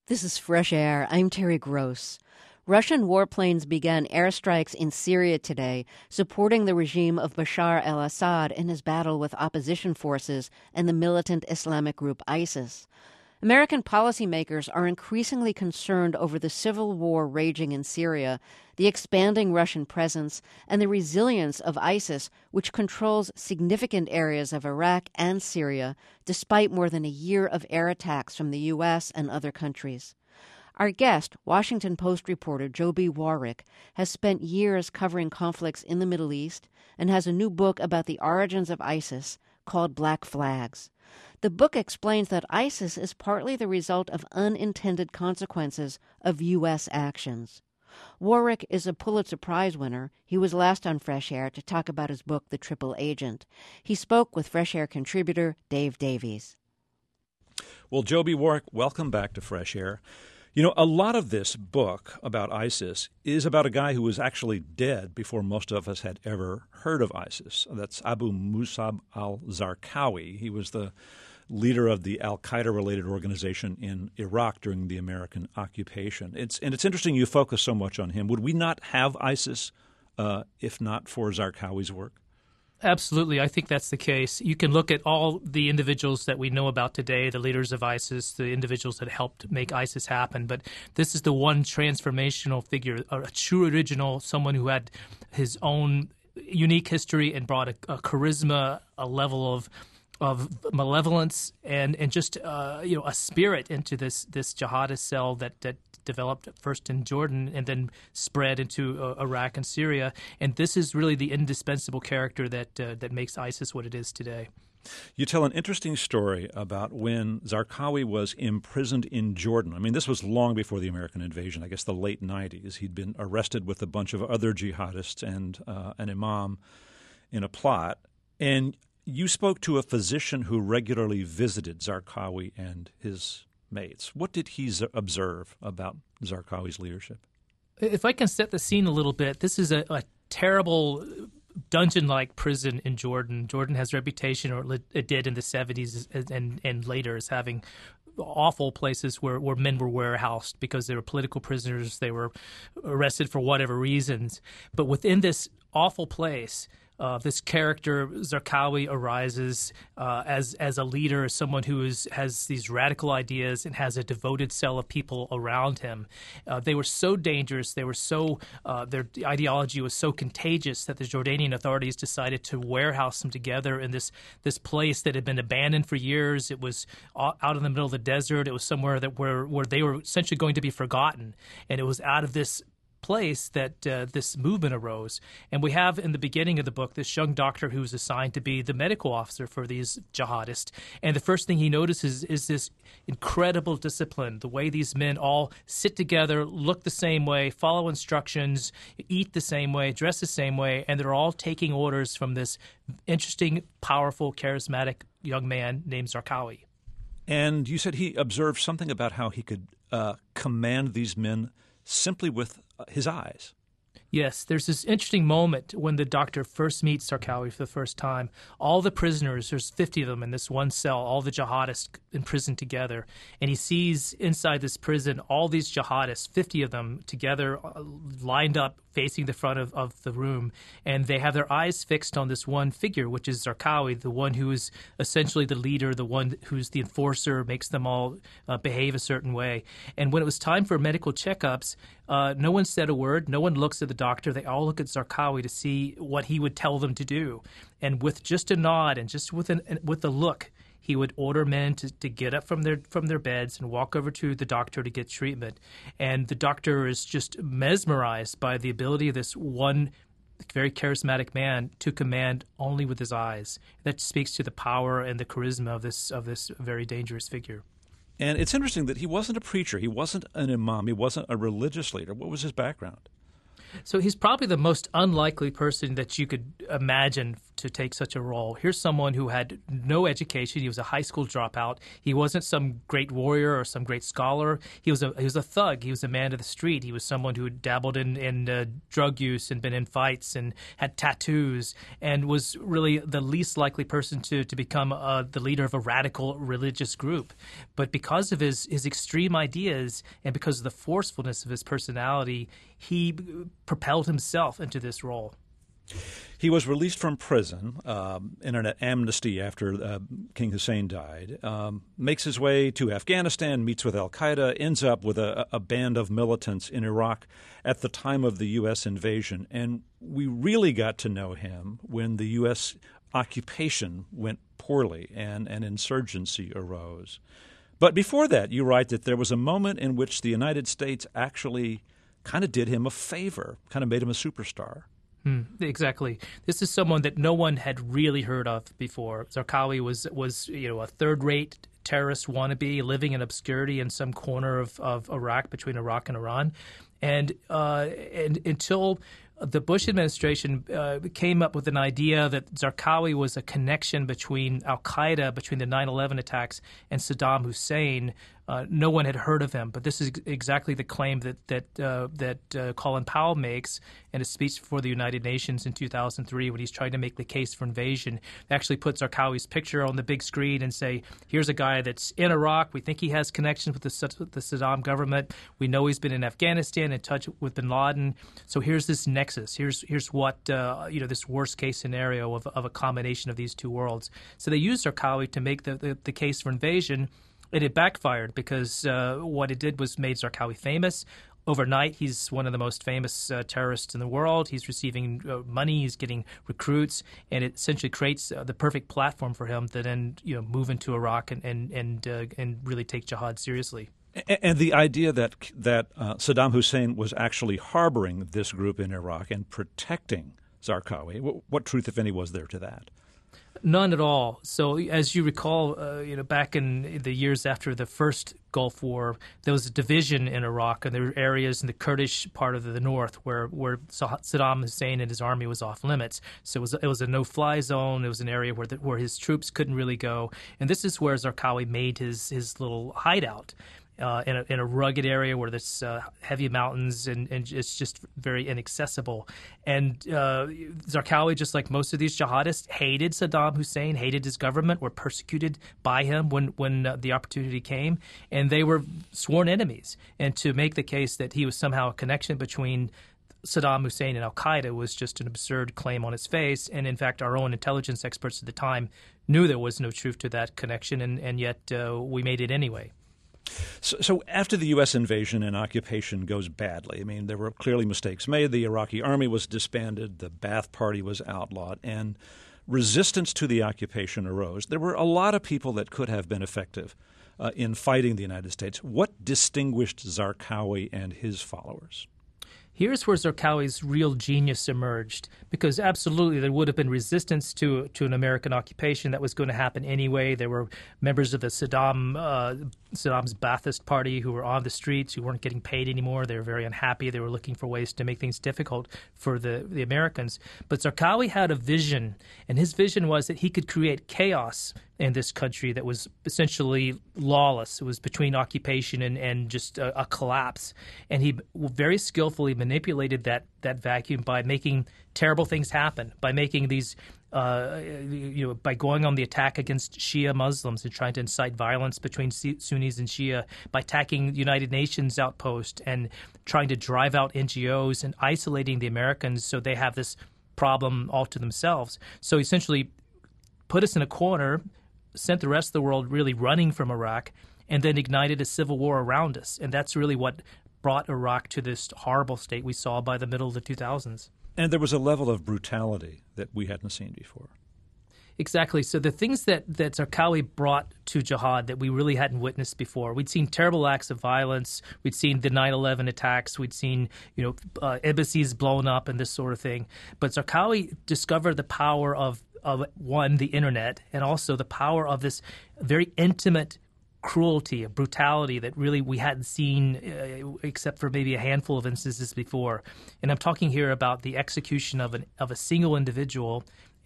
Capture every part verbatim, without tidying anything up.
This is Fresh Air. I'm Terry Gross. Russian warplanes began airstrikes in Syria today, supporting the regime of Bashar al-Assad in his battle with opposition forces and the militant Islamic group ISIS. American policymakers are increasingly concerned over the civil war raging in Syria, the expanding Russian presence, and the resilience of ISIS, which controls significant areas of Iraq and Syria, despite more than a year of air attacks from the U S and other countries. Our guest, Washington Post reporter Joby Warrick, has spent years covering conflicts in the Middle East and has a new book about the origins of ISIS called Black Flags. The book explains that ISIS is partly the result of unintended consequences of U S actions. Warrick is a Pulitzer Prize winner. He was last on Fresh Air to talk about his book, The Triple Agent. He spoke with Fresh Air contributor Dave Davies. Well, Joby Warrick, welcome back to Fresh Air. You know, a lot of this book about ISIS is about a guy who was actually dead before most of us had ever heard of ISIS. That's Abu Musab al-Zarqawi. He was the leader of the al-Qaeda-related organization in Iraq during the American occupation. It's and it's interesting you focus so much on him. Would we not have ISIS uh, if not for Zarqawi's work? Absolutely. I think that's the case. You can look at all the individuals that we know about today, the leaders of ISIS, the individuals that helped make ISIS happen. But this is the one transformational figure, a true original, someone who had his own unique history and brought a, a charisma, a level of of malevolence and, and just uh, you know a spirit into this this jihadist cell that, that developed first in Jordan and then spread into uh, Iraq and Syria. And this is really the indispensable character that uh, that makes ISIS what it is today. You tell an interesting story about when Zarqawi was imprisoned in Jordan. I mean, this was long before the American invasion, I guess the late nineties. He'd been arrested with a bunch of other jihadists and uh, an imam in a plot. And you spoke to a physician who regularly visited Zarqawi and his mates. What did he observe about Zarqawi's leadership? If I can set the scene a little bit, this is a, a terrible dungeon-like prison in Jordan. Jordan has a reputation, or it did in the seventies and, and later, as having awful places where, where men were warehoused because they were political prisoners. They were arrested for whatever reasons. But within this awful place, Uh, this character, Zarqawi, arises uh, as as a leader, as someone who is, has these radical ideas and has a devoted cell of people around him. Uh, they were so dangerous, they were so uh, their ideology was so contagious that the Jordanian authorities decided to warehouse them together in this this place that had been abandoned for years. It was out in the middle of the desert. It was somewhere that where where they were essentially going to be forgotten, and it was out of this place that uh, this movement arose. And we have in the beginning of the book this young doctor who was assigned to be the medical officer for these jihadists. And the first thing he notices is this incredible discipline, the way these men all sit together, look the same way, follow instructions, eat the same way, dress the same way, and they're all taking orders from this interesting, powerful, charismatic young man named Zarqawi. And you said he observed something about how he could uh, command these men simply with his eyes. Yes, there's this interesting moment when the doctor first meets Zarqawi for the first time. All the prisoners, there's fifty of them in this one cell, all the jihadists imprisoned together. And he sees inside this prison all these jihadists, fifty of them together, uh, lined up, facing the front of, of the room. And they have their eyes fixed on this one figure, which is Zarqawi, the one who is essentially the leader, the one who's the enforcer, makes them all uh, behave a certain way. And when it was time for medical checkups, uh, no one said a word. No one looks at the doctor. They all look at Zarqawi to see what he would tell them to do. And with just a nod and just with, an, with a look, he would order men to, to get up from their from their beds and walk over to the doctor to get treatment. And the doctor is just mesmerized by the ability of this one very charismatic man to command only with his eyes. That speaks to the power and the charisma of this of this very dangerous figure. And it's interesting that he wasn't a preacher. He wasn't an imam. He wasn't a religious leader. What was his background? So he's probably the most unlikely person that you could imagine to take such a role. Here's someone who had no education. He was a high school dropout. He wasn't some great warrior or some great scholar. He was a he was a thug. He was a man of the street. He was someone who had dabbled in, in uh, drug use and been in fights and had tattoos and was really the least likely person to, to become uh, the leader of a radical religious group. But because of his, his extreme ideas and because of the forcefulness of his personality, he propelled himself into this role. He was released from prison um, in an amnesty after uh, King Hussein died, um, makes his way to Afghanistan, meets with al-Qaeda, ends up with a, a band of militants in Iraq at the time of the U S invasion. And we really got to know him when the U S occupation went poorly and an insurgency arose. But before that, you write that there was a moment in which the United States actually kind of did him a favor, kind of made him a superstar. Mm, exactly. This is someone that no one had really heard of before. Zarqawi was, was you know, a third-rate terrorist wannabe living in obscurity in some corner of, of Iraq, between Iraq and Iran. And, uh, and until the Bush administration uh, came up with an idea that Zarqawi was a connection between al-Qaeda, between the nine eleven attacks, and Saddam Hussein. Uh, no one had heard of him, but this is exactly the claim that that uh, that uh, Colin Powell makes in a speech before the United Nations in two thousand three when he's trying to make the case for invasion. They actually put Zarqawi's picture on the big screen and say, here's a guy that's in Iraq. We think he has connections with the, with the Saddam government. We know he's been in Afghanistan, in touch with bin Laden. So here's this nexus. Here's here's what, uh, you know, this worst-case scenario of, of a combination of these two worlds. So they used Zarqawi to make the, the, the case for invasion. And it backfired because uh, what it did was made Zarqawi famous. Overnight, he's one of the most famous uh, terrorists in the world. He's receiving uh, money, he's getting recruits, and it essentially creates uh, the perfect platform for him to then, you know, move into Iraq and and and, uh, and really take jihad seriously. And the idea that that uh, Saddam Hussein was actually harboring this group in Iraq and protecting Zarqawi, what, what truth, if any, was there to that? None at all. So, as you recall, uh, you know, back in the years after the first Gulf War, there was a division in Iraq, and there were areas in the Kurdish part of the north where, where Saddam Hussein and his army was off limits. So it was it was a no-fly zone. It was an area where the, where his troops couldn't really go, and this is where Zarqawi made his his little hideout. Uh, in, a, in a rugged area where there's uh, heavy mountains and, and it's just very inaccessible. And uh, Zarqawi, just like most of these jihadists, hated Saddam Hussein, hated his government, were persecuted by him when, when uh, the opportunity came, and they were sworn enemies. And to make the case that he was somehow a connection between Saddam Hussein and al-Qaeda was just an absurd claim on its face. And in fact, our own intelligence experts at the time knew there was no truth to that connection, and, and yet uh, we made it anyway. So, so after the U S invasion and occupation goes badly, I mean, there were clearly mistakes made. The Iraqi army was disbanded. The Ba'ath Party was outlawed. And resistance to the occupation arose. There were a lot of people that could have been effective uh, in fighting the United States. What distinguished Zarqawi and his followers? Here's where Zarqawi's real genius emerged, because absolutely there would have been resistance to to an American occupation that was going to happen anyway. There were members of the Saddam uh, Saddam's Ba'athist party who were on the streets, who weren't getting paid anymore. They were very unhappy. They were looking for ways to make things difficult for the, the Americans. But Zarqawi had a vision, and his vision was that he could create chaos in this country that was essentially lawless. It was between occupation and, and just a, a collapse. And he very skillfully manipulated that, that vacuum by making terrible things happen, by making these, uh, you know, by going on the attack against Shia Muslims and trying to incite violence between Sunnis and Shia, by attacking the United Nations outpost and trying to drive out N G Os and isolating the Americans so they have this problem all to themselves. So essentially put us in a corner, sent the rest of the world really running from Iraq, and then ignited a civil war around us. And that's really what brought Iraq to this horrible state we saw by the middle of the two thousands. And there was a level of brutality that we hadn't seen before. Exactly. So the things that, that Zarqawi brought to jihad that we really hadn't witnessed before. We'd seen terrible acts of violence. We'd seen the nine eleven attacks. We'd seen, you know, uh, embassies blown up and this sort of thing. But Zarqawi discovered the power of of one, the internet, and also the power of this very intimate cruelty, a brutality that really we hadn't seen uh, except for maybe a handful of instances before. And I'm talking here about the execution of an of a single individual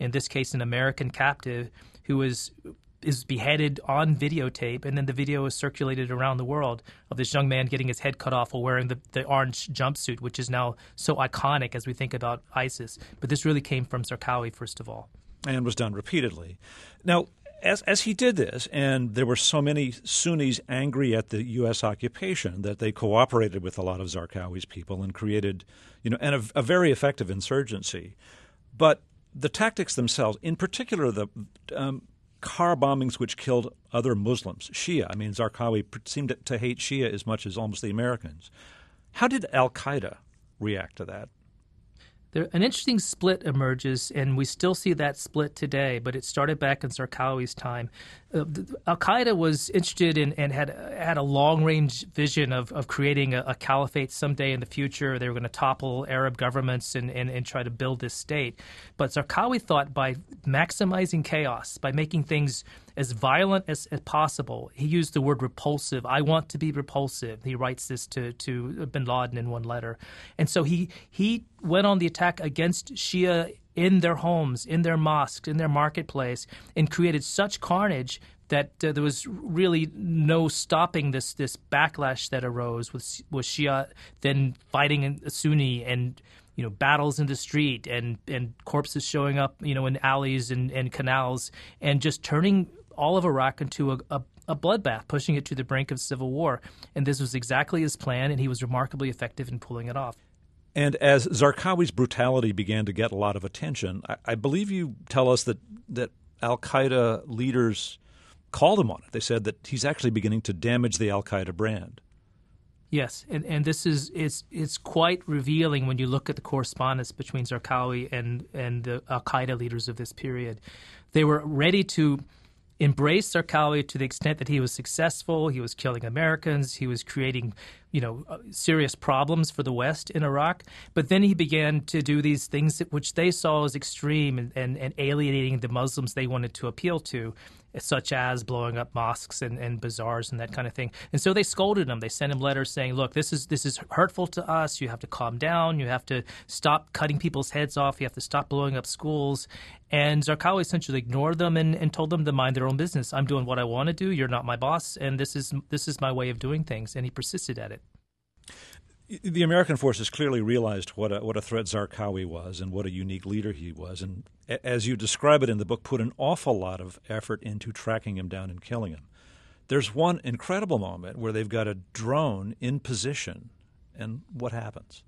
in this case an American captive, who was is beheaded on videotape, and then the video is circulated around the world of this young man getting his head cut off while wearing the, the orange jumpsuit, which is now so iconic as we think about ISIS. But this really came from Zarqawi, first of all. And was done repeatedly. Now, as as he did this, and there were so many Sunnis angry at the U S occupation that they cooperated with a lot of Zarqawi's people and created, you know, and a, a very effective insurgency. But the tactics themselves, in particular the um, car bombings which killed other Muslims, Shia. I mean, Zarqawi seemed to hate Shia as much as almost the Americans. How did al-Qaeda react to that? There, an interesting split emerges, and we still see that split today, but it started back in Zarqawi's time. Uh, al-Qaeda was interested in and had had a long-range vision of, of creating a, a caliphate someday in the future. They were going to topple Arab governments and, and, and try to build this state. But Zarqawi thought by maximizing chaos, by making things as violent as, as possible. He used the word repulsive. I want to be repulsive. He writes this to, to bin Laden in one letter. And so he he went on the attack against Shia in their homes, in their mosques, in their marketplace, and created such carnage that uh, there was really no stopping this this backlash that arose with, with Shia then fighting Sunni, and you know, battles in the street, and, and corpses showing up, you know, in alleys and, and canals, and just turning all of Iraq into a, a, a bloodbath, pushing it to the brink of civil war. And this was exactly his plan, and he was remarkably effective in pulling it off. And as Zarqawi's brutality began to get a lot of attention, I, I believe you tell us that, that al-Qaeda leaders called him on it. They said that he's actually beginning to damage the al-Qaeda brand. Yes, and, and this is it's it's quite revealing when you look at the correspondence between Zarqawi and, and the al-Qaeda leaders of this period. They were ready to embrace Zarqawi to the extent that he was successful. He was killing Americans. He was creating, you know, serious problems for the West in Iraq. But then he began to do these things that, which they saw as extreme and, and, and alienating the Muslims they wanted to appeal to, such as blowing up mosques and, and bazaars and that kind of thing. And so they scolded him. They sent him letters saying, look, this is this is hurtful to us. You have to calm down. You have to stop cutting people's heads off. You have to stop blowing up schools. And Zarqawi essentially ignored them and, and told them to mind their own business. I'm doing what I want to do. You're not my boss, and this is this is my way of doing things. And he persisted at it. The American forces clearly realized what a, what a threat Zarqawi was and what a unique leader he was, and as you describe it in the book, put an awful lot of effort into tracking him down and killing him. There's one incredible moment where they've got a drone in position, and what happens?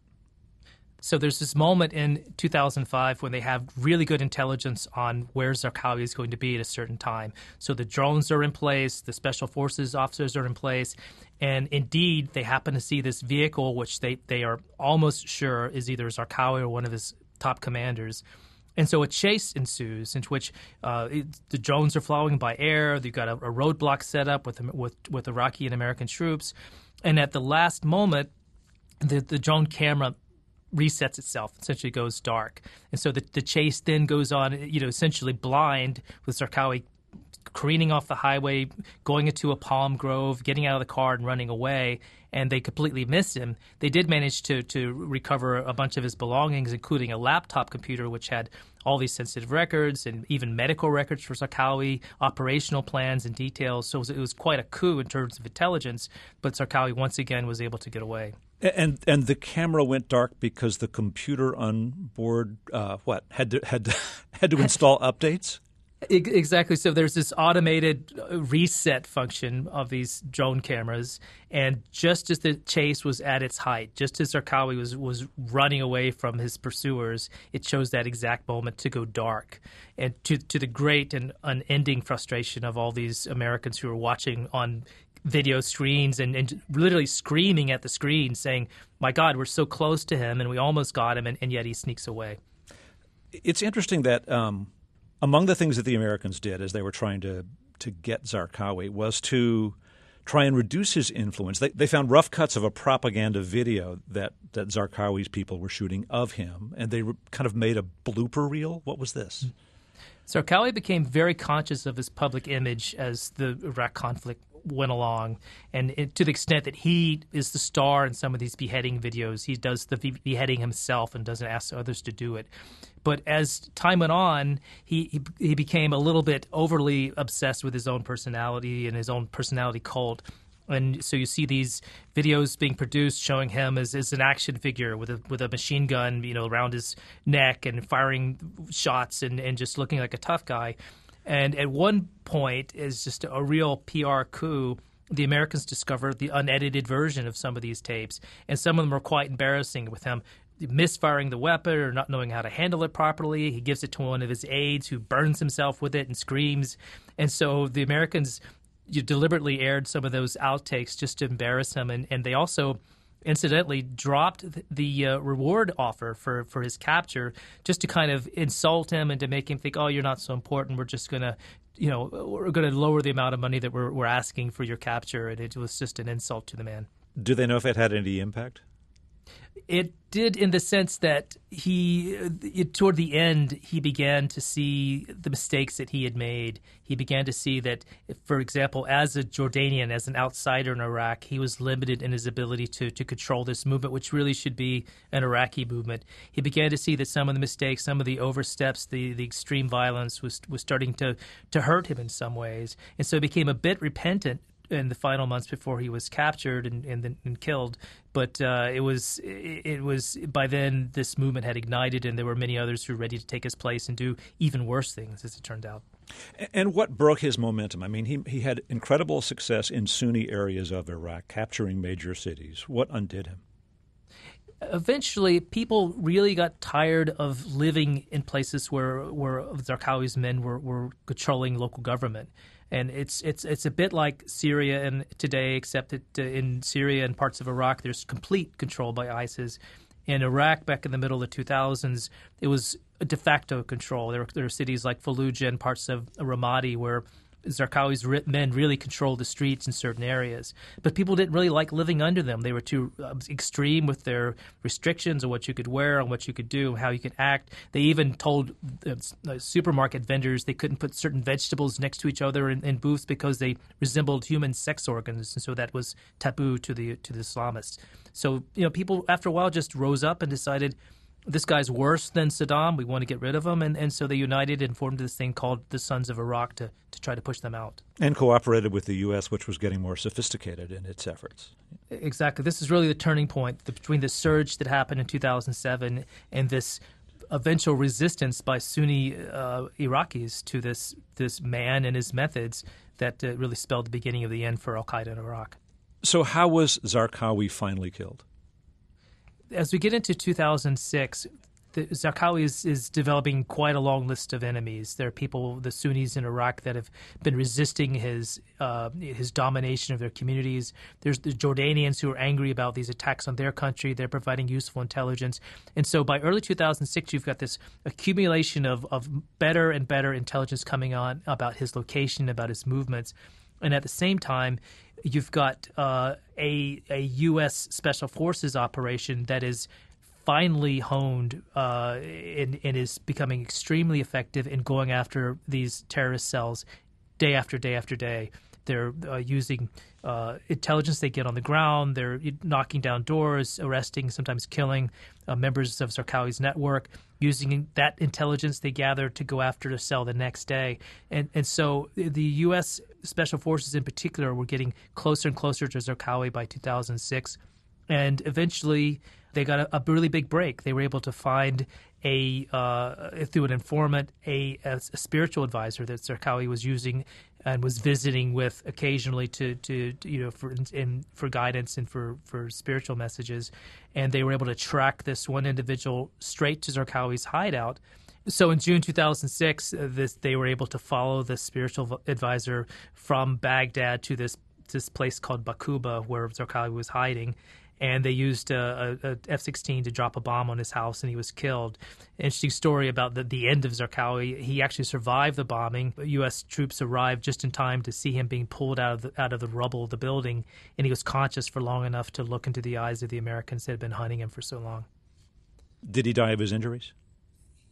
So there's this moment in two thousand five when they have really good intelligence on where Zarqawi is going to be at a certain time. So the drones are in place, the special forces officers are in place, and indeed they happen to see this vehicle, which they, they are almost sure is either Zarqawi or one of his top commanders. And so a chase ensues, in which uh, it, the drones are flying by air. You've got a, a roadblock set up with, with with Iraqi and American troops, and at the last moment, the the drone camera resets itself, essentially goes dark. And so the, the chase then goes on, you know, essentially blind, with Zarqawi careening off the highway, going into a palm grove, getting out of the car and running away, and they completely missed him. They did manage to, to recover a bunch of his belongings, including a laptop computer which had all these sensitive records and even medical records for Zarqawi, operational plans and details. So it was, it was quite a coup in terms of intelligence, but Zarqawi once again was able to get away. And and the camera went dark because the computer on board, uh, what, had to, had to, had to install updates? Exactly. So there's this automated reset function of these drone cameras, and just as the chase was at its height, just as Zarqawi was, was running away from his pursuers, it chose that exact moment to go dark, and to to the great and unending frustration of all these Americans who were watching on video screens and, and literally screaming at the screen saying, my God, we're so close to him and we almost got him, and, and yet he sneaks away. It's interesting that um, among the things that the Americans did as they were trying to, to get Zarqawi was to try and reduce his influence. They, they found rough cuts of a propaganda video that, that Zarqawi's people were shooting of him, and they re- kind of made a blooper reel. What was this? Zarqawi became very conscious of his public image as the Iraq conflict went along, and it, to the extent that he is the star in some of these beheading videos, he does the beheading himself and doesn't ask others to do it. But as time went on, he, he he became a little bit overly obsessed with his own personality and his own personality cult. And so you see these videos being produced showing him as, as an action figure with a with a machine gun, you know, around his neck and firing shots and, and just looking like a tough guy. And at one point, is just a real P R coup, the Americans discovered the unedited version of some of these tapes, and some of them are quite embarrassing, with him misfiring the weapon or not knowing how to handle it properly. He gives it to one of his aides who burns himself with it and screams. And so the Americans you deliberately aired some of those outtakes just to embarrass him, and, and they also incidentally dropped the uh, reward offer for, for his capture just to kind of insult him and to make him think, oh, you're not so important. We're just going to, you know, we're going to lower the amount of money that we're, we're asking for your capture. And it was just an insult to the man. Do they know if it had any impact? It did, in the sense that he, it, toward the end, he began to see the mistakes that he had made. He began to see that, for example, as a Jordanian, as an outsider in Iraq, he was limited in his ability to, to control this movement, which really should be an Iraqi movement. He began to see that some of the mistakes, some of the oversteps, the, the extreme violence was was starting to, to hurt him in some ways. And so he became a bit repentant in the final months before he was captured and, and, and killed. But uh, it was it, it was by then this movement had ignited, and there were many others who were ready to take his place and do even worse things, as it turned out. And what broke his momentum? I mean, he he had incredible success in Sunni areas of Iraq, capturing major cities. What undid him? Eventually, people really got tired of living in places where where Zarqawi's men were, were controlling local government. And it's it's it's a bit like Syria and today, except that uh, in Syria and parts of Iraq, there's complete control by ISIS. In Iraq, back in the middle of the two thousands, it was a de facto control. There, there are cities like Fallujah and parts of Ramadi where Zarqawi's men really controlled the streets in certain areas. But people didn't really like living under them. They were too uh, extreme with their restrictions on what you could wear, on what you could do, how you could act. They even told uh, supermarket vendors they couldn't put certain vegetables next to each other in, in booths because they resembled human sex organs, and so that was taboo to the to the Islamists. So, you know, people after a while just rose up and decided, this guy's worse than Saddam. We want to get rid of him. And, and so they united and formed this thing called the Sons of Iraq to, to try to push them out. And cooperated with the U S, which was getting more sophisticated in its efforts. Exactly. This is really the turning point between the surge that happened in two thousand seven and this eventual resistance by Sunni uh, Iraqis to this, this man and his methods that uh, really spelled the beginning of the end for al-Qaeda in Iraq. So how was Zarqawi finally killed? As we get into two thousand six, the, Zarqawi is, is developing quite a long list of enemies. There are people, the Sunnis in Iraq, that have been resisting his uh, his domination of their communities. There's the Jordanians who are angry about these attacks on their country. They're providing useful intelligence. And so by early two thousand six, you've got this accumulation of, of better and better intelligence coming on about his location, about his movements. And at the same time, you've got uh, a, a U S Special Forces operation that is finely honed uh, and, and is becoming extremely effective in going after these terrorist cells day after day after day. They're uh, using uh, intelligence they get on the ground. They're knocking down doors, arresting, sometimes killing uh, members of Zarqawi's network, using that intelligence they gather to go after the cell the next day. And and so the U S Special Forces in particular were getting closer and closer to Zarqawi by two thousand six. And eventually they got a, a really big break. They were able to find a uh, through an informant, a, a, a spiritual advisor that Zarqawi was using and was visiting with occasionally to, to, to you know for in, for guidance and for, for spiritual messages, and they were able to track this one individual straight to Zarqawi's hideout. So in June two thousand six, uh, this, they were able to follow the spiritual advisor from Baghdad to this this place called Baquba, where Zarqawi was hiding. And they used a, a, a F sixteen to drop a bomb on his house, and he was killed. Interesting story about the, the end of Zarqawi. He actually survived the bombing. U S troops arrived just in time to see him being pulled out of the, out of the rubble of the building, and he was conscious for long enough to look into the eyes of the Americans that had been hunting him for so long. Did he die of his injuries?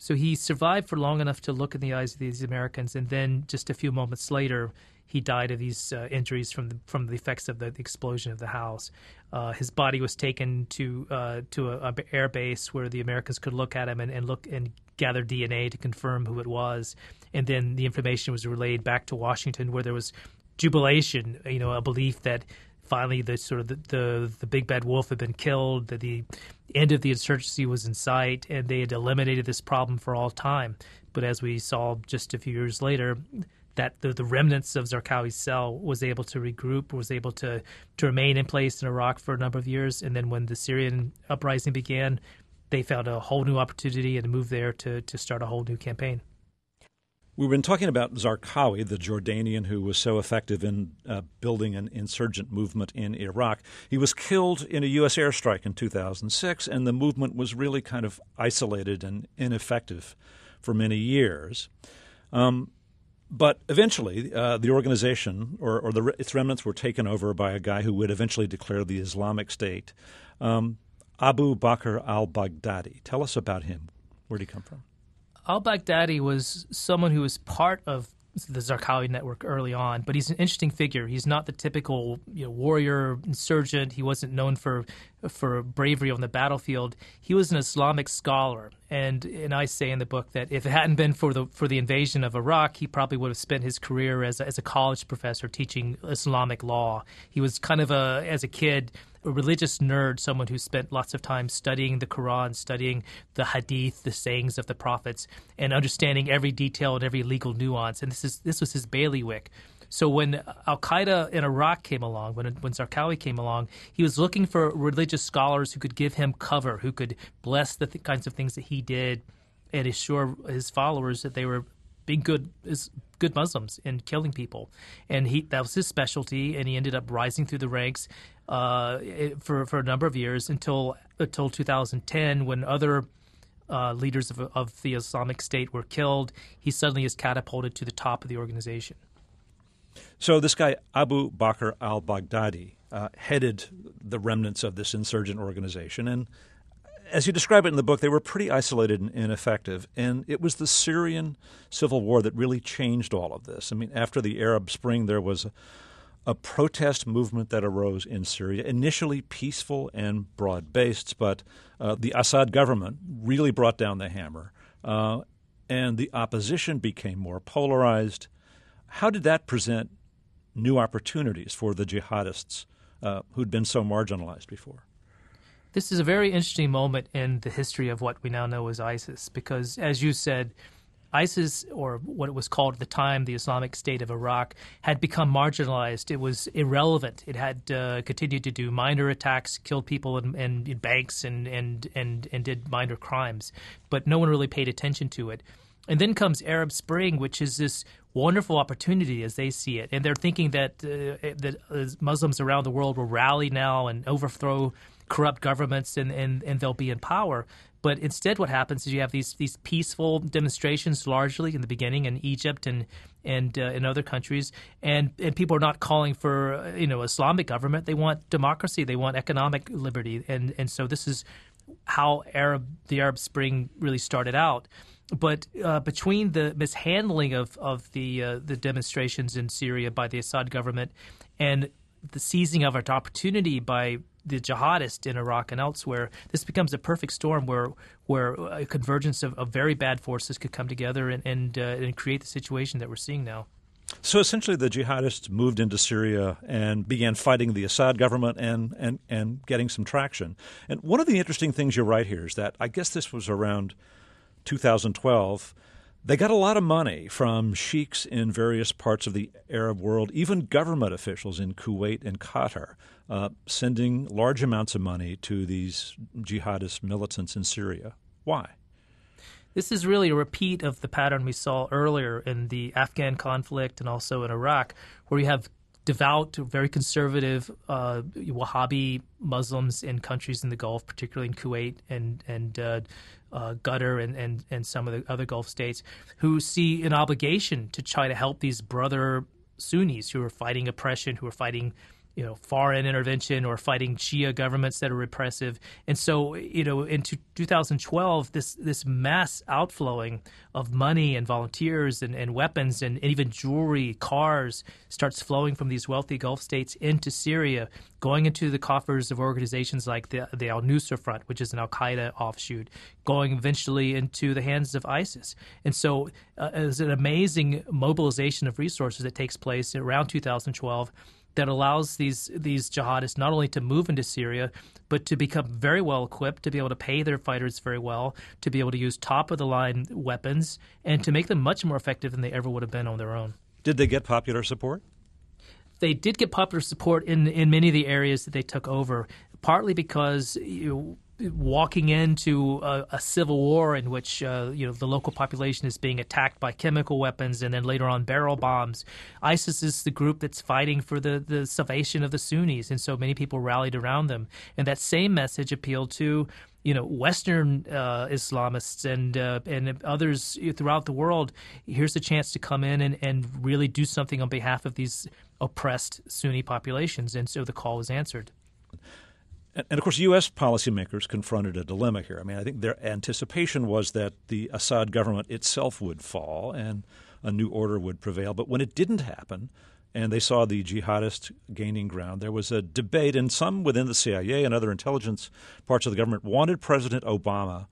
So he survived for long enough to look in the eyes of these Americans, and then just a few moments later, he died of these uh, injuries from the from the effects of the, the explosion of the house. Uh, his body was taken to uh, to a, a air base where the Americans could look at him and, and look and gather D N A to confirm who it was, and then the information was relayed back to Washington, where there was jubilation, you know, a belief that finally the sort of the, the, the big bad wolf had been killed, that the end of the insurgency was in sight, and they had eliminated this problem for all time. But as we saw just a few years later, that the, the remnants of Zarqawi's cell was able to regroup, was able to, to remain in place in Iraq for a number of years. And then when the Syrian uprising began, they found a whole new opportunity and moved there to, to start a whole new campaign. We've been talking about Zarqawi, the Jordanian who was so effective in uh, building an insurgent movement in Iraq. He was killed in a U S airstrike in two thousand six, and the movement was really kind of isolated and ineffective for many years. Um, but eventually, uh, the organization or, or the, its remnants were taken over by a guy who would eventually declare the Islamic State, um, Abu Bakr al-Baghdadi. Tell us about him. Where did he come from? Al-Baghdadi was someone who was part of the Zarqawi network early on, but he's an interesting figure. He's not the typical, you know, warrior insurgent. He wasn't known for for bravery on the battlefield. He was an Islamic scholar, and and I say in the book that if it hadn't been for the for the invasion of Iraq, he probably would have spent his career as a, as a college professor teaching Islamic law. He was kind of a as a kid. a religious nerd, someone who spent lots of time studying the Quran, studying the Hadith, the sayings of the prophets, and understanding every detail and every legal nuance. And this is this was his bailiwick. So when Al-Qaeda in Iraq came along, when when Zarqawi came along, he was looking for religious scholars who could give him cover, who could bless the th- kinds of things that he did, and assure his followers that they were being good as good Muslims and killing people. And he that was his specialty, and he ended up rising through the ranks uh, for for a number of years until until two thousand ten, when other uh, leaders of, of the Islamic State were killed. He suddenly is catapulted to the top of the organization. So this guy, Abu Bakr al-Baghdadi, uh, headed the remnants of this insurgent organization. And as you describe it in the book, they were pretty isolated and ineffective. And it was the Syrian civil war that really changed all of this. I mean, after the Arab Spring, there was a, a protest movement that arose in Syria, initially peaceful and broad-based, but uh, the Assad government really brought down the hammer. Uh, and the opposition became more polarized. How did that present new opportunities for the jihadists uh, who'd been so marginalized before? This is a very interesting moment in the history of what we now know as ISIS, because, as you said, ISIS, or what it was called at the time, the Islamic State of Iraq, had become marginalized. It was irrelevant. It had uh, continued to do minor attacks, killed people in, in, in banks, and, and, and, and did minor crimes, but no one really paid attention to it. And then comes Arab Spring, which is this wonderful opportunity as they see it. And they're thinking that, uh, that uh, Muslims around the world will rally now and overthrow corrupt governments and, and, and they'll be in power. But instead what happens is you have these these peaceful demonstrations largely in the beginning in Egypt and and uh, in other countries. And, and people are not calling for, uh, you know, Islamic government. They want democracy. They want economic liberty. And, and so this is how Arab the Arab Spring really started out. But uh, between the mishandling of of the uh, the demonstrations in Syria by the Assad government and the seizing of an opportunity by the jihadists in Iraq and elsewhere, this becomes a perfect storm where where a convergence of, of very bad forces could come together and and, uh, and create the situation that we're seeing now. So essentially the jihadists moved into Syria and began fighting the Assad government and, and, and getting some traction. And one of the interesting things you write here is that I guess this was around two thousand twelve, they got a lot of money from sheiks in various parts of the Arab world, even government officials in Kuwait and Qatar, uh, sending large amounts of money to these jihadist militants in Syria. Why? This is really a repeat of the pattern we saw earlier in the Afghan conflict and also in Iraq, where you have devout, very conservative uh, Wahhabi Muslims in countries in the Gulf, particularly in Kuwait and and uh, uh, Qatar and, and, and some of the other Gulf states, who see an obligation to try to help these brother Sunnis who are fighting oppression, who are fighting you know, foreign intervention or fighting Shia governments that are repressive. And so, you know, in two thousand twelve, this this mass outflowing of money and volunteers and, and weapons and even jewelry, cars starts flowing from these wealthy Gulf states into Syria, going into the coffers of organizations like the, the al-Nusra Front, which is an al-Qaeda offshoot, going eventually into the hands of ISIS. And so uh, there's an amazing mobilization of resources that takes place around two thousand twelve that allows these these jihadists not only to move into Syria, but to become very well equipped, to be able to pay their fighters very well, to be able to use top-of-the-line weapons, and to make them much more effective than they ever would have been on their own. Did they get popular support? They did get popular support in in many of the areas that they took over, partly because you walking into a, a civil war in which uh, you know the local population is being attacked by chemical weapons and then later on barrel bombs. ISIS is the group that's fighting for the, the salvation of the Sunnis, and so many people rallied around them. And that same message appealed to you know Western uh, Islamists and uh, and others throughout the world. Here's a chance to come in and, and really do something on behalf of these oppressed Sunni populations, and so the call was answered. And, of course, U S policymakers confronted a dilemma here. I mean, I think their anticipation was that the Assad government itself would fall and a new order would prevail. But when it didn't happen and they saw the jihadists gaining ground, there was a debate, and some within the C I A and other intelligence parts of the government wanted President Obama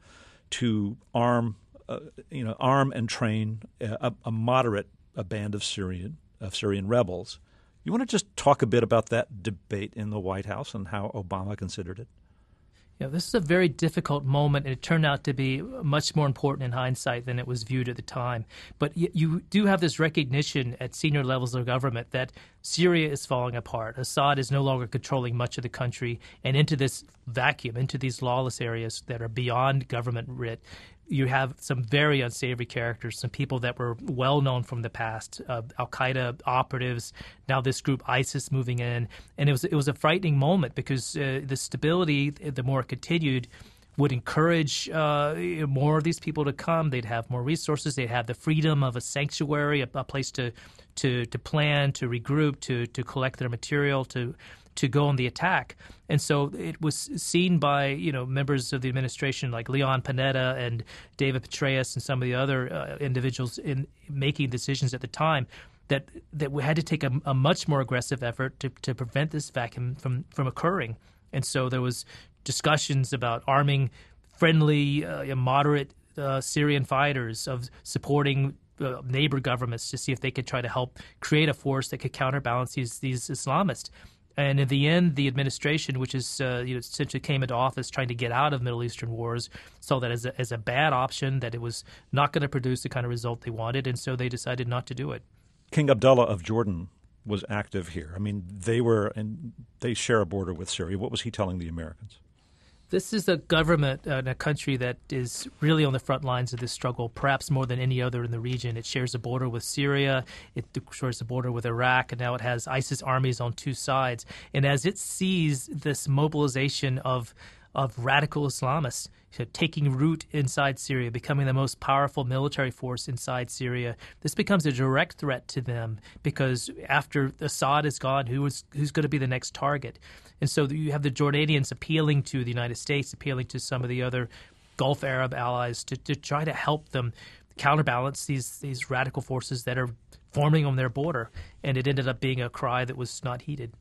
to arm, uh, you know, arm and train a, a moderate a band of Syrian of Syrian rebels. You want to just talk a bit about that debate in the White House and how Obama considered it? Yeah, this is a very difficult moment, and it turned out to be much more important in hindsight than it was viewed at the time. But y- you do have this recognition at senior levels of government that Syria is falling apart. Assad is no longer controlling much of the country, and into this vacuum, into these lawless areas that are beyond government writ, you have some very unsavory characters, some people that were well known from the past, uh, al-Qaeda operatives, now this group ISIS moving in. And it was it was a frightening moment because uh, the stability, the more it continued, would encourage uh, more of these people to come. They'd have more resources. They'd have the freedom of a sanctuary, a, a place to, to to plan, to regroup, to to collect their material, to to go on the attack. And so it was seen by, you know, members of the administration like Leon Panetta and David Petraeus and some of the other uh, individuals in making decisions at the time that that we had to take a, a much more aggressive effort to, to prevent this vacuum from, from occurring. And so there was discussions about arming friendly, uh, moderate uh, Syrian fighters, of supporting uh, neighbor governments to see if they could try to help create a force that could counterbalance these, these Islamists. And in the end, the administration, which is uh, you know, essentially came into office trying to get out of Middle Eastern wars, saw that as a, as a bad option, that it was not going to produce the kind of result they wanted, and so they decided not to do it. King Abdullah of Jordan was active here. I mean, they were, and they share a border with Syria. What was he telling the Americans? This is a government uh, in a country that is really on the front lines of this struggle, perhaps more than any other in the region. It shares a border with Syria, it shares a border with Iraq, and now it has ISIS armies on two sides. And as it sees this mobilization of of radical Islamists you know, taking root inside Syria, becoming the most powerful military force inside Syria, this becomes a direct threat to them because after Assad is gone, who is, who's going to be the next target? And so you have the Jordanians appealing to the United States, appealing to some of the other Gulf Arab allies to, to try to help them counterbalance these, these radical forces that are forming on their border. And it ended up being a cry that was not heeded.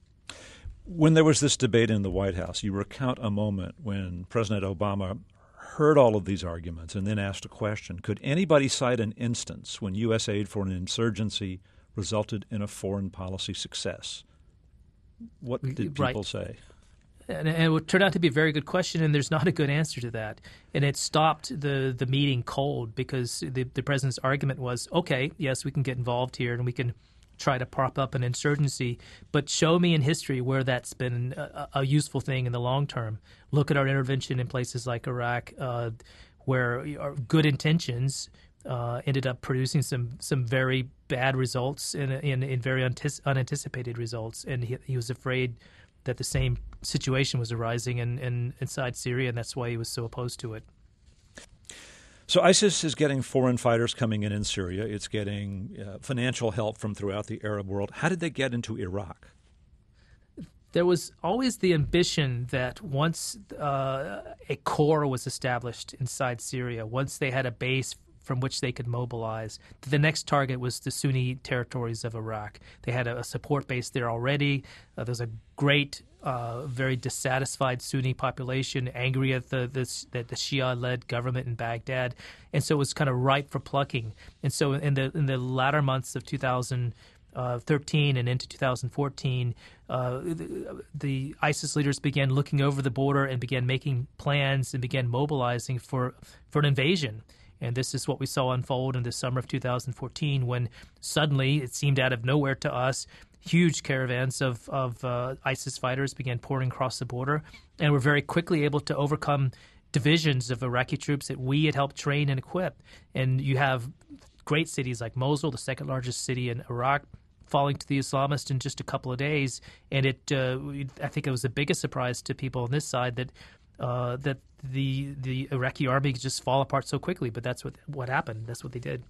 When there was this debate in the White House, you recount a moment when President Obama heard all of these arguments and then asked a question. Could anybody cite an instance when U S aid for an insurgency resulted in a foreign policy success? What did people right. say? And it turned out to be a very good question, and there's not a good answer to that. And it stopped the, the meeting cold because the, the president's argument was, okay, yes, we can get involved here and we can try to prop up an insurgency, but show me in history where that's been a, a useful thing in the long term. Look at our intervention in places like Iraq, uh, where our good intentions uh, ended up producing some some very bad results and in, in, in very untis- unanticipated results. And he, he was afraid that the same situation was arising in, in inside Syria, and that's why he was so opposed to it. So ISIS is getting foreign fighters coming in in Syria. It's getting uh, financial help from throughout the Arab world. How did they get into Iraq? There was always the ambition that once uh, a core was established inside Syria, once they had a base from which they could mobilize, that the next target was the Sunni territories of Iraq. They had a, a support base there already. Uh, there's a great, uh, very dissatisfied Sunni population, angry at the, the, the Shia-led government in Baghdad, and so it was kind of ripe for plucking. And so in the in the latter months of two thousand thirteen and into two thousand fourteen, uh, the, the ISIS leaders began looking over the border and began making plans and began mobilizing for for an invasion. And this is what we saw unfold in the summer of two thousand fourteen, when suddenly, it seemed out of nowhere to us, huge caravans of, of uh, ISIS fighters began pouring across the border, and were very quickly able to overcome divisions of Iraqi troops that we had helped train and equip. And you have great cities like Mosul, the second largest city in Iraq, falling to the Islamists in just a couple of days. And it, uh, I think it was the biggest surprise to people on this side that uh, that the the Iraqi army could just fall apart so quickly. But that's what what happened. That's what they did.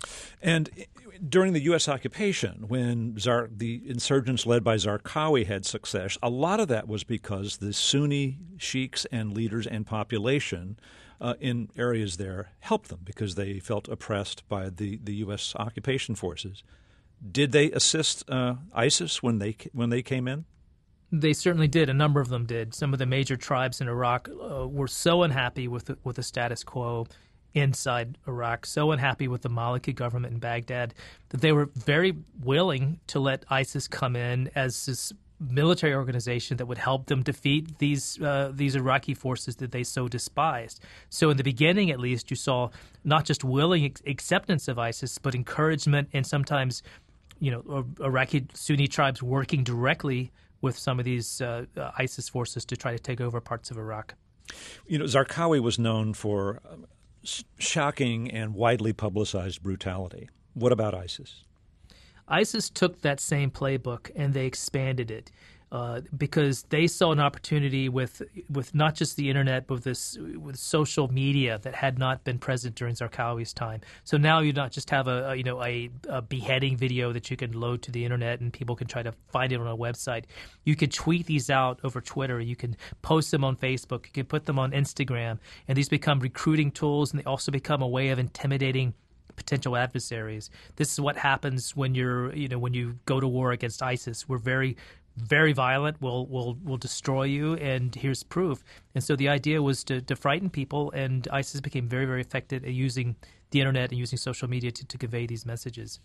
And during the U S occupation, when Zar- the insurgents led by Zarqawi had success, a lot of that was because the Sunni sheiks and leaders and population uh, in areas there helped them because they felt oppressed by the, the U S occupation forces. Did they assist uh, ISIS when they when they came in? They certainly did. A number of them did. Some of the major tribes in Iraq uh, were so unhappy with the, with the status quo inside Iraq, so unhappy with the Maliki government in Baghdad, that they were very willing to let ISIS come in as this military organization that would help them defeat these uh, these Iraqi forces that they so despised. So in the beginning, at least, you saw not just willing ex- acceptance of ISIS, but encouragement and sometimes, you know, Iraqi Sunni tribes working directly with some of these uh, uh, ISIS forces to try to take over parts of Iraq. You know, Zarqawi was known for um, shocking and widely publicized brutality. What about ISIS? ISIS took that same playbook and they expanded it uh, because they saw an opportunity with with not just the internet, but with this with social media that had not been present during Zarqawi's time. So now you not just have a, a you know a, a beheading video that you can load to the internet and people can try to find it on a website. You can tweet these out over Twitter. You can post them on Facebook. You can put them on Instagram, and these become recruiting tools, and they also become a way of intimidating potential adversaries. This is what happens when you're, you know, when you go to war against ISIS. We're very, very violent. We'll, we'll, we'll destroy you, and here's proof. And so the idea was to, to frighten people, and ISIS became very, very effective at using the internet and using social media to, to convey these messages.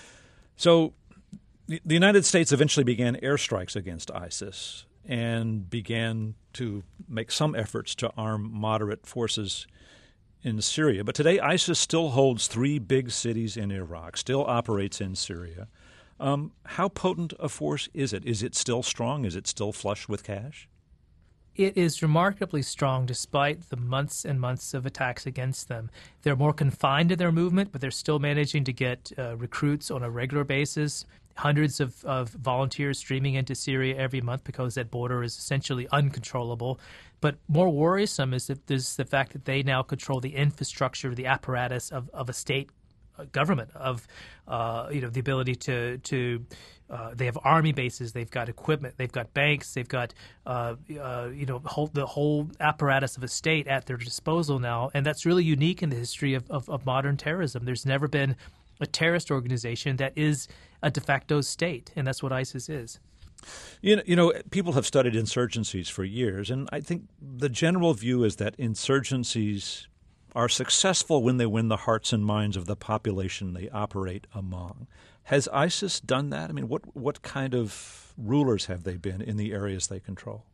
So the United States eventually began airstrikes against ISIS and began to make some efforts to arm moderate forces in Syria. But today, ISIS still holds three big cities in Iraq, still operates in Syria. Um, how potent a force is it? Is it still strong? Is it still flush with cash? It is remarkably strong despite the months and months of attacks against them. They're more confined to their movement, but they're still managing to get uh, recruits on a regular basis. Hundreds of, of volunteers streaming into Syria every month because that border is essentially uncontrollable. But more worrisome is that there's the fact that they now control the infrastructure, the apparatus of, of a state government, of uh, you know the ability to to uh, they have army bases, they've got equipment, they've got banks, they've got uh, uh, you know whole, the whole apparatus of a state at their disposal now, and that's really unique in the history of, of, of modern terrorism. There's never been a terrorist organization that is a de facto state, and that's what ISIS is. You know, you know, people have studied insurgencies for years, and I think the general view is that insurgencies are successful when they win the hearts and minds of the population they operate among. Has ISIS done that? I mean, what, what kind of rulers have they been in the areas they control?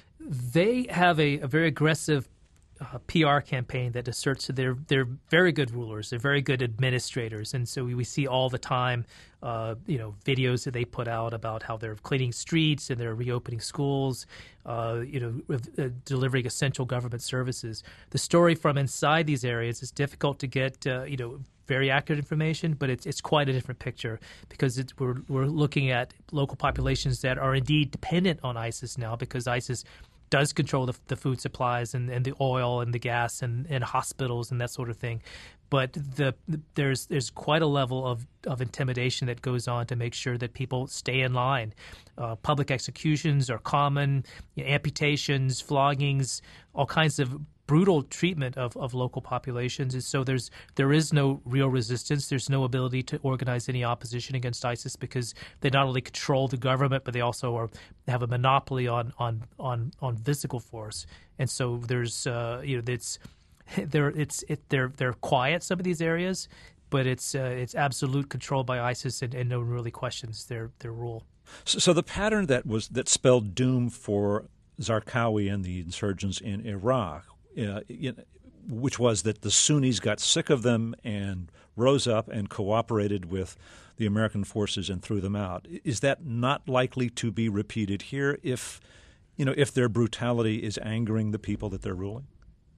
They have a, a very aggressive Uh, P R campaign that asserts that they're they're very good rulers, they're very good administrators, and so we, we see all the time, uh, you know, videos that they put out about how they're cleaning streets and they're reopening schools, uh, you know, uh, delivering essential government services. The story from inside these areas is difficult to get, uh, you know, very accurate information, but it's it's quite a different picture because it's, we're we're looking at local populations that are indeed dependent on ISIS now because ISIS does control the, the food supplies and, and the oil and the gas and, and hospitals and that sort of thing. But the, the, there's there's quite a level of, of intimidation that goes on to make sure that people stay in line. Uh, public executions are common, you know, amputations, floggings, all kinds of brutal treatment of, of local populations. And so there's there is no real resistance. There's no ability to organize any opposition against ISIS because they not only control the government, but they also are have a monopoly on on on, on physical force. And so there's uh, you know it's they're it's it they're they're quiet, some of these areas, but it's uh, it's absolute control by ISIS, and, and no one really questions their their rule. So, so the pattern that was that spelled doom for Zarqawi and the insurgents in Iraq, uh, you know, which was that the Sunnis got sick of them and rose up and cooperated with the American forces and threw them out. Is that not likely to be repeated here if, you know, if their brutality is angering the people that they're ruling?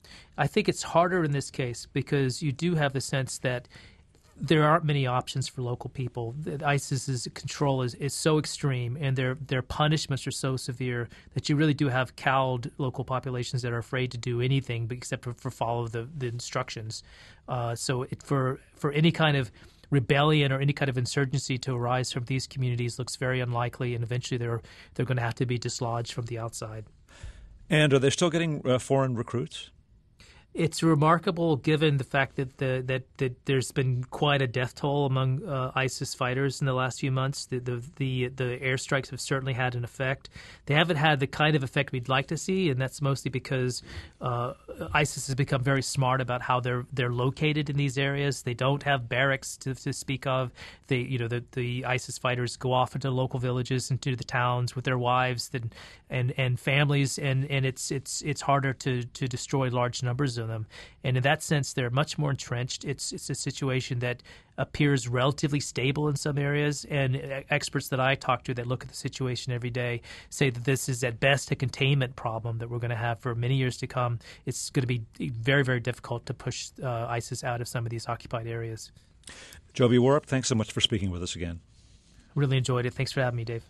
I think it's harder in this case because you do have the sense that there aren't many options for local people. ISIS's control is, is so extreme, and their their punishments are so severe that you really do have cowed local populations that are afraid to do anything except for, for follow the, the instructions. Uh, so it, for for any kind of rebellion or any kind of insurgency to arise from these communities looks very unlikely, and eventually they're they're going to have to be dislodged from the outside. And are they still getting uh, foreign recruits? It's remarkable given the fact that the, that, that there's been quite a death toll among uh, ISIS fighters in the last few months. The, the the the airstrikes have certainly had an effect. They haven't had the kind of effect we'd like to see, and that's mostly because uh, ISIS has become very smart about how they're they're located in these areas. They don't have barracks to, to speak of. They you know the, the ISIS fighters go off into local villages, into the towns with their wives and and, and families, and, and it's it's it's harder to, to destroy large numbers of them. And in that sense, they're much more entrenched. It's it's a situation that appears relatively stable in some areas. And experts that I talk to that look at the situation every day say that this is at best a containment problem that we're going to have for many years to come. It's going to be very, very difficult to push uh, ISIS out of some of these occupied areas. Joby Warup, thanks so much for speaking with us again. Really enjoyed it. Thanks for having me, Dave.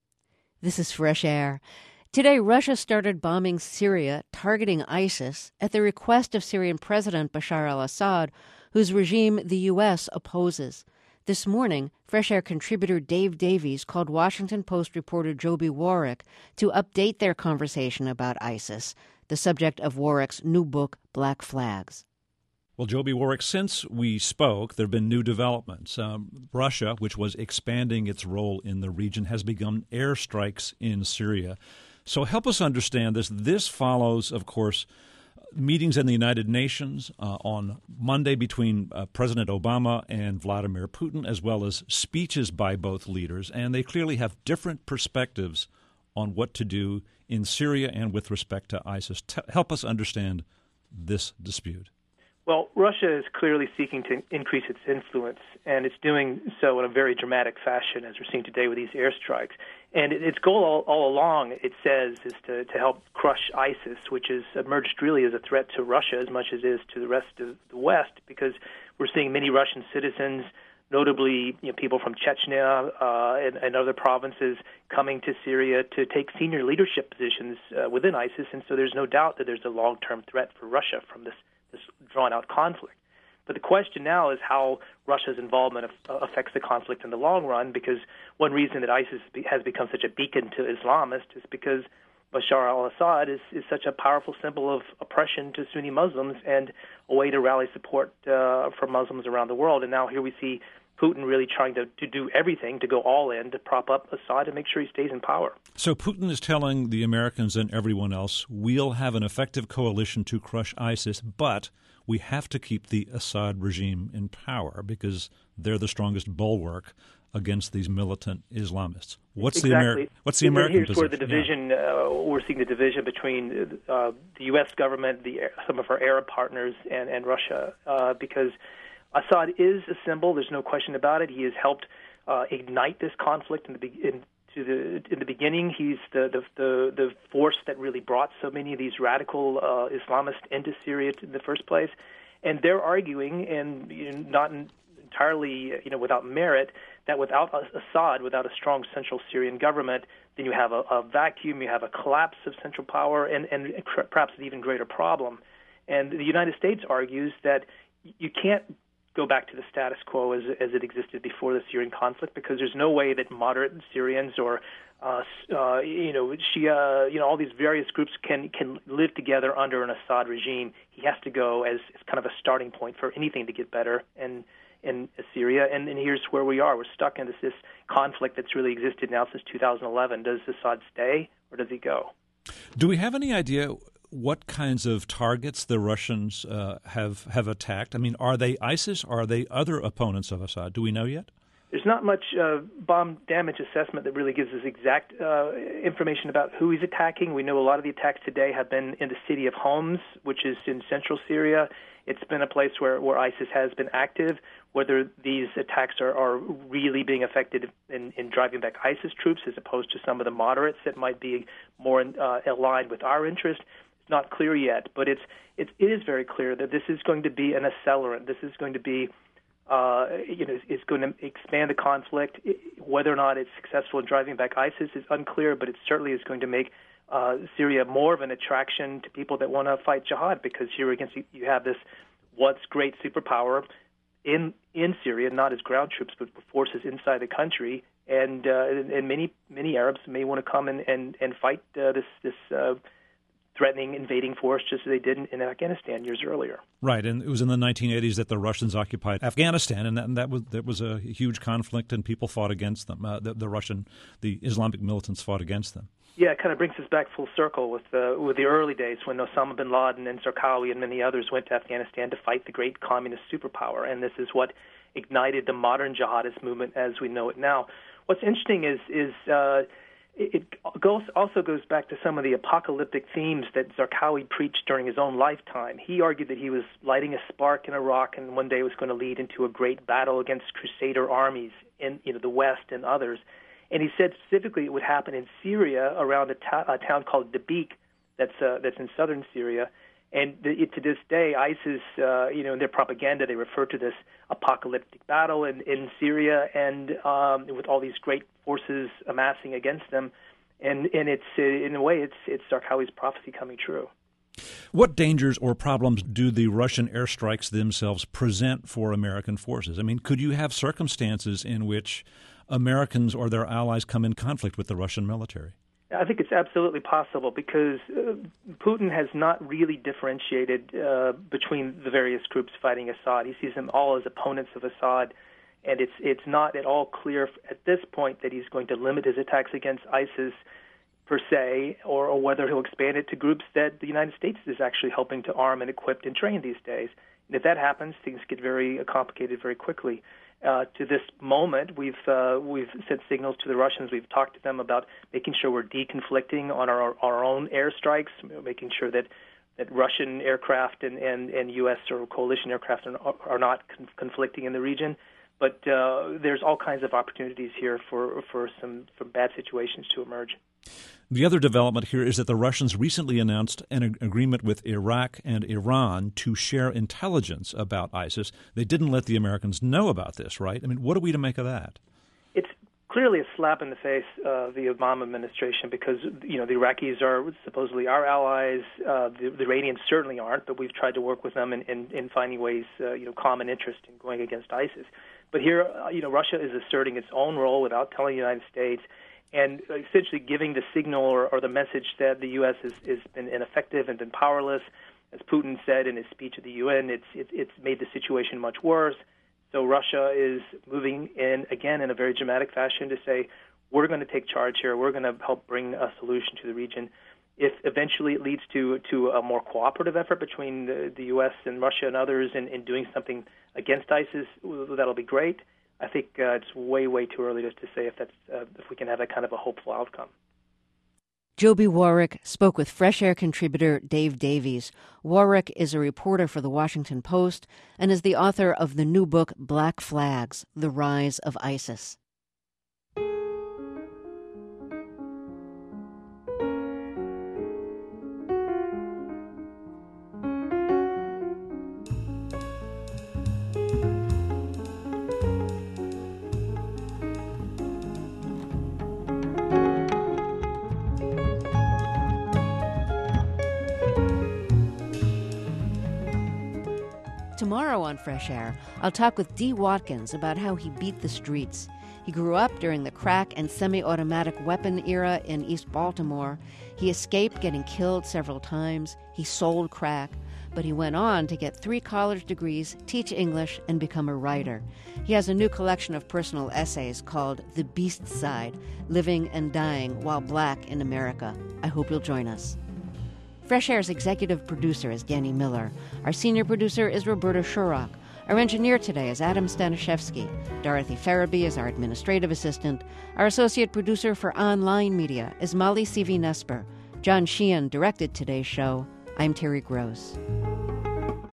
This is Fresh Air. Today, Russia started bombing Syria, targeting ISIS, at the request of Syrian President Bashar al-Assad, whose regime the U S opposes. This morning, Fresh Air contributor Dave Davies called Washington Post reporter Joby Warrick to update their conversation about ISIS, the subject of Warrick's new book, Black Flags. Well, Joby Warrick, since we spoke, there have been new developments. Um, Russia, which was expanding its role in the region, has begun airstrikes in Syria. So help us understand this. This follows, of course, meetings in the United Nations uh, on Monday between uh, President Obama and Vladimir Putin, as well as speeches by both leaders. And they clearly have different perspectives on what to do in Syria and with respect to ISIS. T- help us understand this dispute. Well, Russia is clearly seeking to increase its influence, and it's doing so in a very dramatic fashion, as we're seeing today with these airstrikes. And its goal all, all along, it says, is to, to help crush ISIS, which has emerged really as a threat to Russia as much as it is to the rest of the West, because we're seeing many Russian citizens, notably you know, people from Chechnya uh, and, and other provinces, coming to Syria to take senior leadership positions uh, within ISIS. And so there's no doubt that there's a long-term threat for Russia from this this drawn-out conflict. But the question now is how Russia's involvement affects the conflict in the long run, because one reason that ISIS has become such a beacon to Islamists is because Bashar al-Assad is, is such a powerful symbol of oppression to Sunni Muslims and a way to rally support uh, for Muslims around the world. And now here we see Putin really trying to, to do everything, to go all in, to prop up Assad and make sure he stays in power. So Putin is telling the Americans and everyone else, we'll have an effective coalition to crush ISIS, but we have to keep the Assad regime in power because they're the strongest bulwark against these militant Islamists. What's exactly. the Ameri- What's the American Here's position? where the division, yeah. uh, we're seeing the division between uh, the U S government, the some of our Arab partners, and, and Russia, uh, because Assad is a symbol. There's no question about it. He has helped uh, ignite this conflict in the be- in, to the in the beginning. He's the, the the the force that really brought so many of these radical uh, Islamists into Syria in the first place. And they're arguing, and you know, not in, entirely, you know, without merit, that without Assad, without a strong central Syrian government, then you have a, a vacuum, you have a collapse of central power, and, and perhaps an even greater problem. And the United States argues that you can't go back to the status quo as, as it existed before the Syrian conflict, because there's no way that moderate Syrians or uh, uh, you know Shia, you know all these various groups can can live together under an Assad regime. He has to go as, as kind of a starting point for anything to get better in in Syria. And, and here's where we are: we're stuck in this, this conflict that's really existed now since two thousand eleven. Does Assad stay or does he go? Do we have any idea what kinds of targets the Russians uh, have have attacked? I mean, are they ISIS? Are they other opponents of Assad? Do we know yet? There's not much uh, bomb damage assessment that really gives us exact uh, information about who he's attacking. We know a lot of the attacks today have been in the city of Homs, which is in central Syria. It's been a place where, where ISIS has been active. Whether these attacks are, are really being effective in, in driving back ISIS troops as opposed to some of the moderates that might be more uh, aligned with our interest, not clear yet, but it's, it's it is very clear that this is going to be an accelerant. This is going to be, uh, you know, it's going to expand the conflict. Whether or not it's successful in driving back ISIS is unclear, but it certainly is going to make uh, Syria more of an attraction to people that want to fight jihad, because here against you have this once great superpower in in Syria, not as ground troops, but forces inside the country, and uh, and many many Arabs may want to come and and and fight uh, this this. Uh, threatening invading force, just as they did in, in Afghanistan years earlier. Right, and it was in the nineteen eighties that the Russians occupied Afghanistan, and that, and that was that was a huge conflict, and people fought against them. Uh, the, the Russian, the Islamic militants fought against them. Yeah, it kind of brings us back full circle with the with the early days when Osama bin Laden and Zarqawi and many others went to Afghanistan to fight the great communist superpower, and this is what ignited the modern jihadist movement as we know it now. What's interesting is is uh, it goes, also goes back to some of the apocalyptic themes that Zarqawi preached during his own lifetime. He argued that he was lighting a spark in Iraq, and one day it was going to lead into a great battle against Crusader armies in you know the West and others. And he said specifically it would happen in Syria around a, ta- a town called Dabiq that's uh, that's in southern Syria. And the, it, to this day, ISIS, uh, you know, in their propaganda, they refer to this apocalyptic battle in, in Syria, and um, with all these great forces amassing against them. And and it's uh, in a way, it's it's Zarqawi's prophecy coming true. What dangers or problems do the Russian airstrikes themselves present for American forces? I mean, could you have circumstances in which Americans or their allies come in conflict with the Russian military? I think it's absolutely possible, because uh, Putin has not really differentiated uh, between the various groups fighting Assad. He sees them all as opponents of Assad, and it's it's not at all clear at this point that he's going to limit his attacks against ISIS per se, or, or whether he'll expand it to groups that the United States is actually helping to arm and equip and train these days. And if that happens, things get very uh, complicated very quickly. Uh, to this moment, we've uh, we've sent signals to the Russians. We've talked to them about making sure we're deconflicting on our our own airstrikes, making sure that, that Russian aircraft and, and, and U S or coalition aircraft are, are not con- conflicting in the region. But uh, there's all kinds of opportunities here for for some for bad situations to emerge. The other development here is that the Russians recently announced an ag- agreement with Iraq and Iran to share intelligence about ISIS. They didn't let the Americans know about this, right? I mean, what are we to make of that? It's clearly a slap in the face of the Obama administration, because, you know, the Iraqis are supposedly our allies. Uh, the, the Iranians certainly aren't, but we've tried to work with them in, in, in finding ways, uh, you know, common interest in going against ISIS. But here, uh, you know, Russia is asserting its own role without telling the United States, and essentially giving the signal or, or the message that the U S has, has been ineffective and been powerless. As Putin said in his speech at the U N, it's, it, it's made the situation much worse. So Russia is moving in, again, in a very dramatic fashion to say, we're going to take charge here. We're going to help bring a solution to the region. If eventually it leads to to a more cooperative effort between the, the U S and Russia and others in, in doing something against ISIS, that'll be great. I think uh, it's way, way too early just to say if that's uh, if we can have that kind of a hopeful outcome. Joby Warrick spoke with Fresh Air contributor Dave Davies. Warrick is a reporter for The Washington Post and is the author of the new book Black Flags: The Rise of ISIS. Tomorrow on Fresh Air, I'll talk with Dee Watkins about how he beat the streets. He grew up during the crack and semi-automatic weapon era in East Baltimore. He escaped getting killed several times. He sold crack. But he went on to get three college degrees, teach English, and become a writer. He has a new collection of personal essays called The Beast Side, Living and Dying While Black in America. I hope you'll join us. Fresh Air's executive producer is Danny Miller. Our senior producer is Roberta Shurrock. Our engineer today is Adam Stanishevsky. Dorothy Farabee is our administrative assistant. Our associate producer for online media is Molly Seavy-Nesper. John Sheehan directed today's show. I'm Terry Gross.